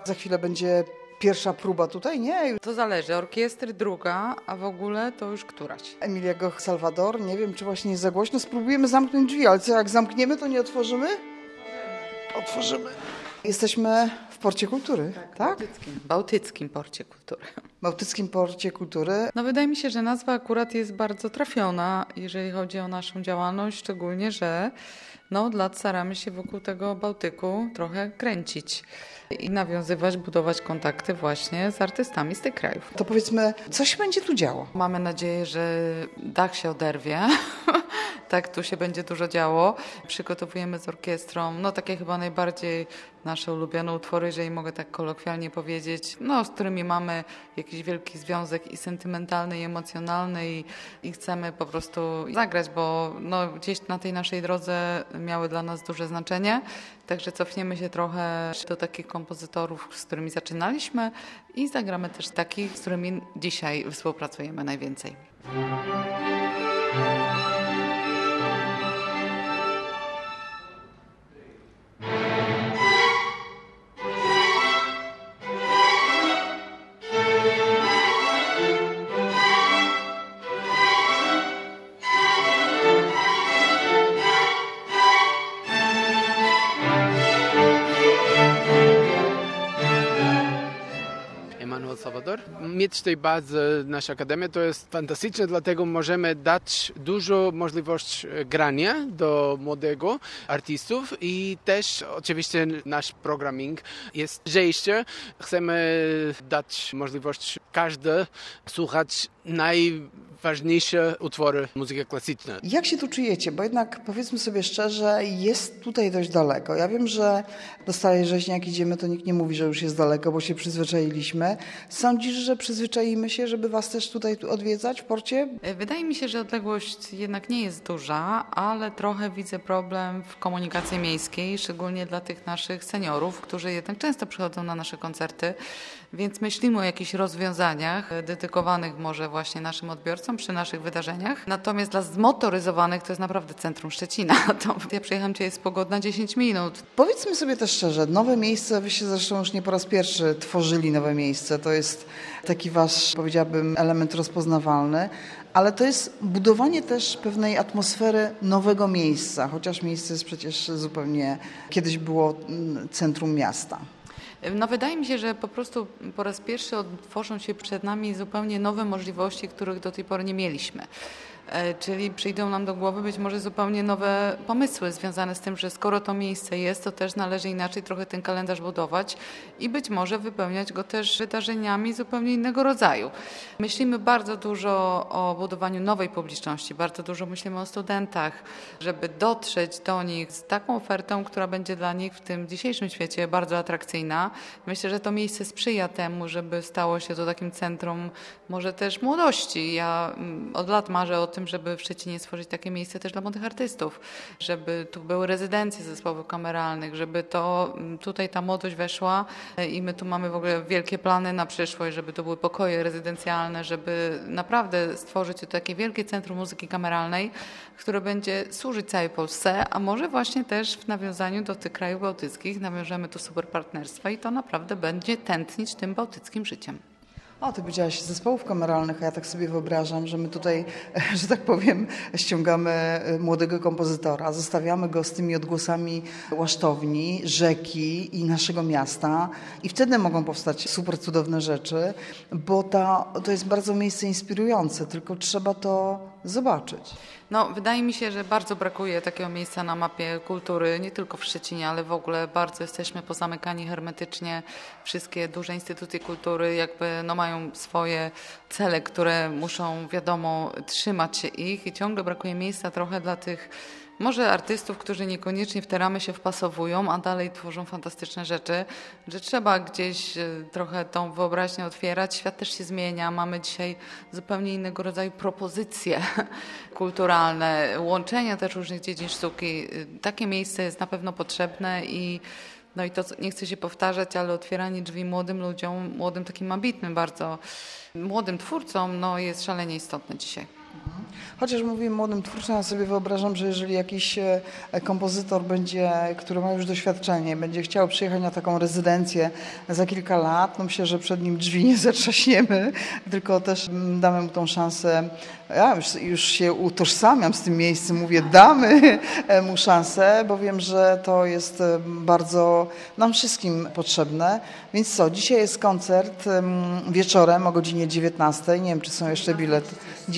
Za chwilę będzie pierwsza próba tutaj, nie? To zależy, orkiestry druga, a w ogóle to już któraś. Emiliego Salvador, nie wiem, czy właśnie jest za głośno. Spróbujemy zamknąć drzwi, ale co, jak zamkniemy, to nie otworzymy? Otworzymy. Jesteśmy w Porcie Kultury, tak? Bałtyckim Porcie Kultury. Bałtyckim Porcie Kultury. No wydaje mi się, że nazwa akurat jest bardzo trafiona, jeżeli chodzi o naszą działalność, szczególnie, że od lat staramy się wokół tego Bałtyku trochę kręcić i nawiązywać, budować kontakty właśnie z artystami z tych krajów. To powiedzmy, co się będzie tu działo? Mamy nadzieję, że dach się oderwie. Tak, tu się będzie dużo działo. Przygotowujemy z orkiestrą, takie chyba najbardziej nasze ulubione utwory, jeżeli mogę tak kolokwialnie powiedzieć, z którymi mamy jakiś wielki związek i sentymentalny, i emocjonalny i chcemy po prostu zagrać, bo gdzieś na tej naszej drodze miały dla nas duże znaczenie. Także cofniemy się trochę do takich kompozytorów, z którymi zaczynaliśmy i zagramy też takich, z którymi dzisiaj współpracujemy najwięcej. Salvador. Mieć tej bazy nasza akademia to jest fantastyczne, dlatego możemy dać dużo możliwości grania do młodego artystów i też oczywiście nasz programming jest lżejszy. Chcemy dać możliwość każdy słuchać najważniejsze utwory muzyki klasycznej. Jak się tu czujecie? Bo jednak powiedzmy sobie szczerze, jest tutaj dość daleko. Ja wiem, że do Starej Rzeźni jak idziemy, to nikt nie mówi, że już jest daleko, bo się przyzwyczailiśmy. Sądzisz, że przyzwyczaimy się, żeby was też tutaj odwiedzać w porcie? Wydaje mi się, że odległość jednak nie jest duża, ale trochę widzę problem w komunikacji miejskiej, szczególnie dla tych naszych seniorów, którzy jednak często przychodzą na nasze koncerty, więc myślimy o jakichś rozwiązaniach dedykowanych może właśnie naszym odbiorcom przy naszych wydarzeniach. Natomiast dla zmotoryzowanych to jest naprawdę centrum Szczecina. Ja przyjechałam, gdzie jest pogodna 10 minut. Powiedzmy sobie też szczerze, nowe miejsce, wyście zresztą już nie po raz pierwszy tworzyli nowe miejsce. To jest taki wasz, powiedziałabym, element rozpoznawalny. Ale to jest budowanie też pewnej atmosfery nowego miejsca, chociaż miejsce jest przecież zupełnie, kiedyś było centrum miasta. Wydaje mi się, że po prostu po raz pierwszy otworzą się przed nami zupełnie nowe możliwości, których do tej pory nie mieliśmy. Czyli przyjdą nam do głowy być może zupełnie nowe pomysły związane z tym, że skoro to miejsce jest, to też należy inaczej trochę ten kalendarz budować i być może wypełniać go też wydarzeniami zupełnie innego rodzaju. Myślimy bardzo dużo o budowaniu nowej publiczności, bardzo dużo myślimy o studentach, żeby dotrzeć do nich z taką ofertą, która będzie dla nich w tym dzisiejszym świecie bardzo atrakcyjna. Myślę, że to miejsce sprzyja temu, żeby stało się to takim centrum może też młodości. Ja od lat marzę o tym, żeby w Szczecinie stworzyć takie miejsce też dla młodych artystów, żeby tu były rezydencje zespołów kameralnych, żeby to tutaj ta młodość weszła i my tu mamy w ogóle wielkie plany na przyszłość, żeby to były pokoje rezydencjalne, żeby naprawdę stworzyć tu takie wielkie centrum muzyki kameralnej, które będzie służyć całej Polsce, a może właśnie też w nawiązaniu do tych krajów bałtyckich nawiążemy tu super partnerstwa i to naprawdę będzie tętnić tym bałtyckim życiem. O, ty powiedziałaś zespołów kameralnych, a ja tak sobie wyobrażam, że my tutaj, że tak powiem, ściągamy młodego kompozytora, zostawiamy go z tymi odgłosami łasztowni, rzeki i naszego miasta i wtedy mogą powstać super cudowne rzeczy, bo to jest bardzo miejsce inspirujące, tylko trzeba to zobaczyć. Wydaje mi się, że bardzo brakuje takiego miejsca na mapie kultury, nie tylko w Szczecinie, ale w ogóle bardzo jesteśmy pozamykani hermetycznie. Wszystkie duże instytucje kultury jakby mają swoje cele, które muszą, wiadomo, trzymać się ich i ciągle brakuje miejsca trochę dla tych może artystów, którzy niekoniecznie w te ramy się wpasowują, a dalej tworzą fantastyczne rzeczy, że trzeba gdzieś trochę tą wyobraźnię otwierać. Świat też się zmienia, mamy dzisiaj zupełnie innego rodzaju propozycje kulturalne, łączenia też różnych dziedzin sztuki. Takie miejsce jest na pewno potrzebne i to, nie chcę się powtarzać, ale otwieranie drzwi młodym ludziom, młodym takim ambitnym bardzo, młodym twórcom jest szalenie istotne dzisiaj. Chociaż mówię młodym twórcom, ja sobie wyobrażam, że jeżeli jakiś kompozytor który ma już doświadczenie, będzie chciał przyjechać na taką rezydencję za kilka lat, no myślę, że przed nim drzwi nie zatrzaśniemy, tylko też damy mu tą szansę. Ja już się utożsamiam z tym miejscem, mówię, damy mu szansę, bo wiem, że to jest bardzo nam wszystkim potrzebne. Więc co, dzisiaj jest koncert wieczorem o godzinie 19. Nie wiem, czy są jeszcze bilety.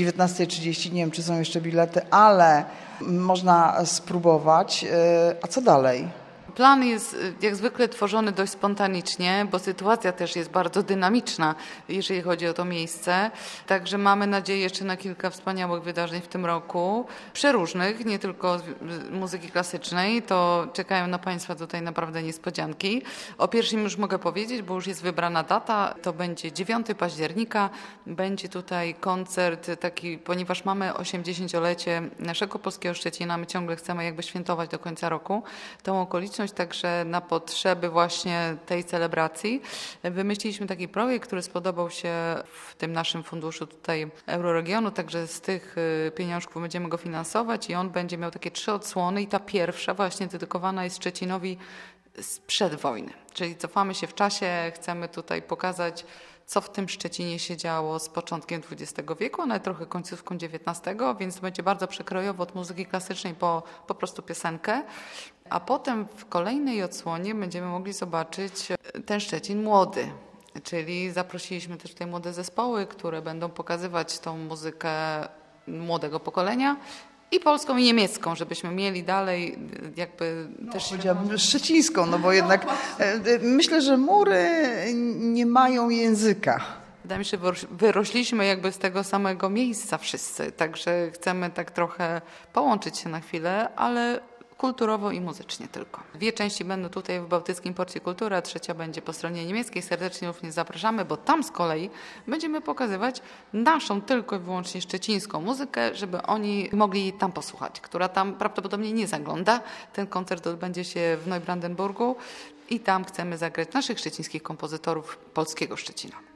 19:30, nie wiem, czy są jeszcze bilety, ale można spróbować. A co dalej? Plan jest jak zwykle tworzony dość spontanicznie, bo sytuacja też jest bardzo dynamiczna, jeżeli chodzi o to miejsce. Także mamy nadzieję jeszcze na kilka wspaniałych wydarzeń w tym roku, przeróżnych, nie tylko z muzyki klasycznej. To czekają na Państwa tutaj naprawdę niespodzianki. O pierwszym już mogę powiedzieć, bo już jest wybrana data. To będzie 9 października. Będzie tutaj koncert taki, ponieważ mamy 80-lecie naszego polskiego Szczecina. My ciągle chcemy jakby świętować do końca roku tą okoliczność. Także na potrzeby właśnie tej celebracji wymyśliliśmy taki projekt, który spodobał się w tym naszym funduszu tutaj Euroregionu, także z tych pieniążków będziemy go finansować i on będzie miał takie 3 odsłony i ta pierwsza właśnie dedykowana jest Szczecinowi sprzed wojny. Czyli cofamy się w czasie, chcemy tutaj pokazać, co w tym Szczecinie się działo z początkiem XX wieku, ale trochę końcówką XIX, więc będzie bardzo przekrojowo od muzyki klasycznej po prostu piosenkę. A potem w kolejnej odsłonie będziemy mogli zobaczyć ten Szczecin młody. Czyli zaprosiliśmy też tutaj młode zespoły, które będą pokazywać tą muzykę młodego pokolenia. I polską, i niemiecką, żebyśmy mieli dalej jakby też... Powiedziałabym szczecińską, no bo jednak myślę, że mury nie mają języka. Wydaje mi się, że wyrośliśmy jakby z tego samego miejsca wszyscy, także chcemy tak trochę połączyć się na chwilę, ale kulturowo i muzycznie tylko. 2 części będą tutaj w Bałtyckim Porcie Kultury, a 3 będzie po stronie niemieckiej. Serdecznie również zapraszamy, bo tam z kolei będziemy pokazywać naszą tylko i wyłącznie szczecińską muzykę, żeby oni mogli jej tam posłuchać, która tam prawdopodobnie nie zagląda. Ten koncert odbędzie się w Neubrandenburgu i tam chcemy zagrać naszych szczecińskich kompozytorów polskiego Szczecina.